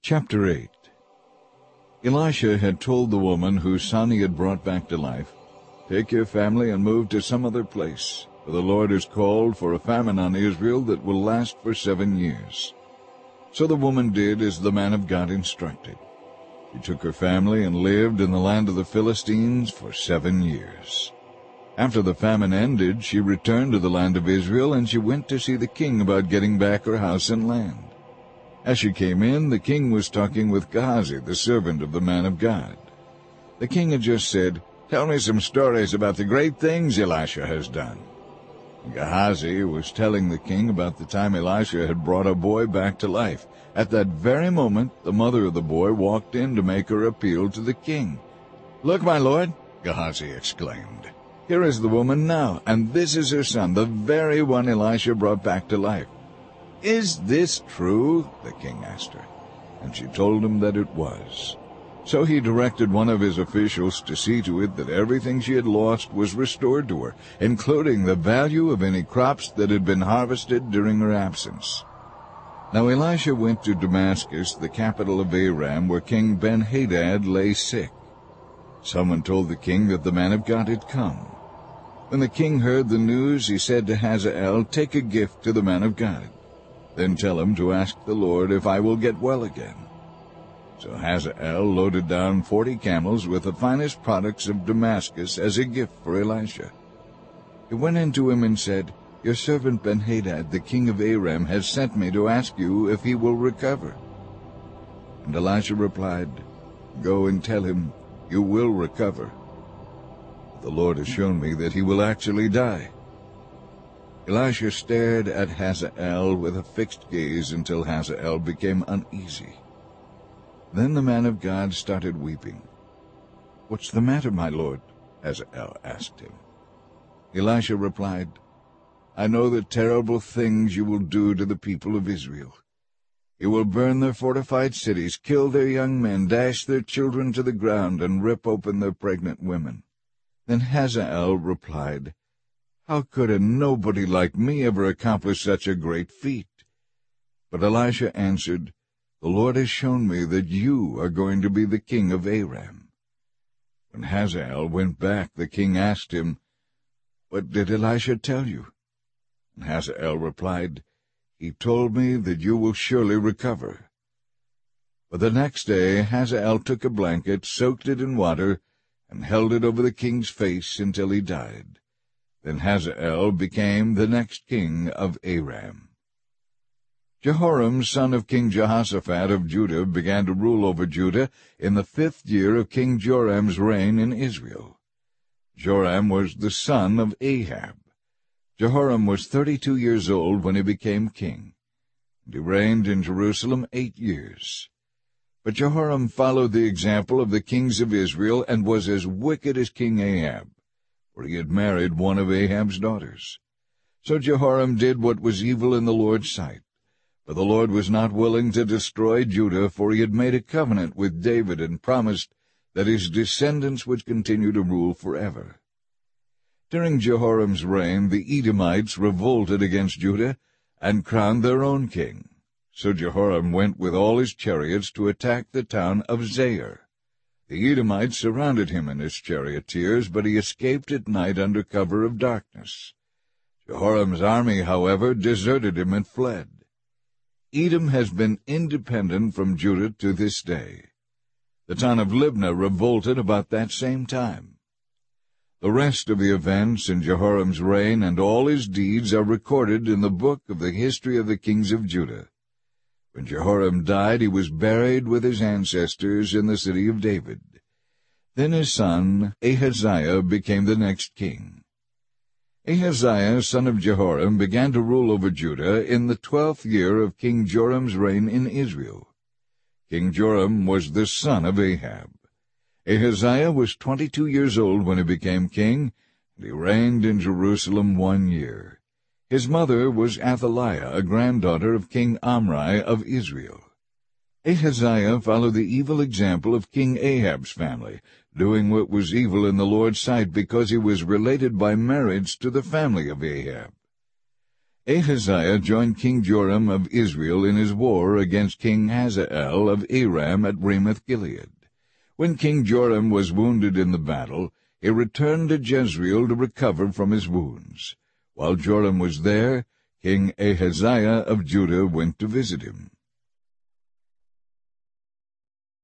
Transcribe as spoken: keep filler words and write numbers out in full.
Chapter eight. Elisha had told the woman whose son he had brought back to life, "Take your family and move to some other place, for the Lord has called for a famine on Israel that will last for seven years." So the woman did as the man of God instructed. She took her family and lived in the land of the Philistines for seven years. After the famine ended, she returned to the land of Israel, and she went to see the king about getting back her house and land. As she came in, the king was talking with Gehazi, the servant of the man of God. The king had just said, "Tell me some stories about the great things Elisha has done." Gehazi was telling the king about the time Elisha had brought a boy back to life. At that very moment, the mother of the boy walked in to make her appeal to the king. "Look, my lord," Gehazi exclaimed, "here is the woman now, and this is her son, the very one Elisha brought back to life." "Is this true?" the king asked her, and she told him that it was. So he directed one of his officials to see to it that everything she had lost was restored to her, including the value of any crops that had been harvested during her absence. Now Elisha went to Damascus, the capital of Aram, where King Ben-Hadad lay sick. Someone told the king that the man of God had come. When the king heard the news, he said to Hazael, "Take a gift to the man of God. Then tell him to ask the Lord if I will get well again." So Hazael loaded down forty camels with the finest products of Damascus as a gift for Elisha. He went in to him and said, "Your servant Ben-Hadad, the king of Aram, has sent me to ask you if he will recover." And Elisha replied, "Go and tell him, you will recover. The Lord has shown me that he will actually die." Elisha stared at Hazael with a fixed gaze until Hazael became uneasy. Then the man of God started weeping. "What's the matter, my lord?" Hazael asked him. Elisha replied, "I know the terrible things you will do to the people of Israel. You will burn their fortified cities, kill their young men, dash their children to the ground, and rip open their pregnant women." Then Hazael replied, "How could a nobody like me ever accomplish such a great feat?" But Elisha answered, "The Lord has shown me that you are going to be the king of Aram." When Hazael went back, the king asked him, "What did Elisha tell you?" And Hazael replied, "He told me that you will surely recover." But the next day Hazael took a blanket, soaked it in water, and held it over the king's face until he died. Then Hazael became the next king of Aram. Jehoram, son of King Jehoshaphat of Judah, began to rule over Judah in the fifth year of King Joram's reign in Israel. Joram was the son of Ahab. Jehoram was thirty-two years old when he became king, and he reigned in Jerusalem eight years. But Jehoram followed the example of the kings of Israel and was as wicked as King Ahab, for he had married one of Ahab's daughters. So Jehoram did what was evil in the Lord's sight. But the Lord was not willing to destroy Judah, for he had made a covenant with David and promised that his descendants would continue to rule forever. During Jehoram's reign, the Edomites revolted against Judah and crowned their own king. So Jehoram went with all his chariots to attack the town of Zair. The Edomites surrounded him and his charioteers, but he escaped at night under cover of darkness. Jehoram's army, however, deserted him and fled. Edom has been independent from Judah to this day. The town of Libnah revolted about that same time. The rest of the events in Jehoram's reign and all his deeds are recorded in the book of the history of the kings of Judah. When Jehoram died, he was buried with his ancestors in the city of David. Then his son Ahaziah became the next king. Ahaziah, son of Jehoram, began to rule over Judah in the twelfth year of King Joram's reign in Israel. King Joram was the son of Ahab. Ahaziah was twenty-two years old when he became king, and he reigned in Jerusalem one year. His mother was Athaliah, a granddaughter of King Omri of Israel. Ahaziah followed the evil example of King Ahab's family, doing what was evil in the Lord's sight because he was related by marriage to the family of Ahab. Ahaziah joined King Joram of Israel in his war against King Hazael of Aram at Ramoth-Gilead. When King Joram was wounded in the battle, he returned to Jezreel to recover from his wounds. While Joram was there, King Ahaziah of Judah went to visit him.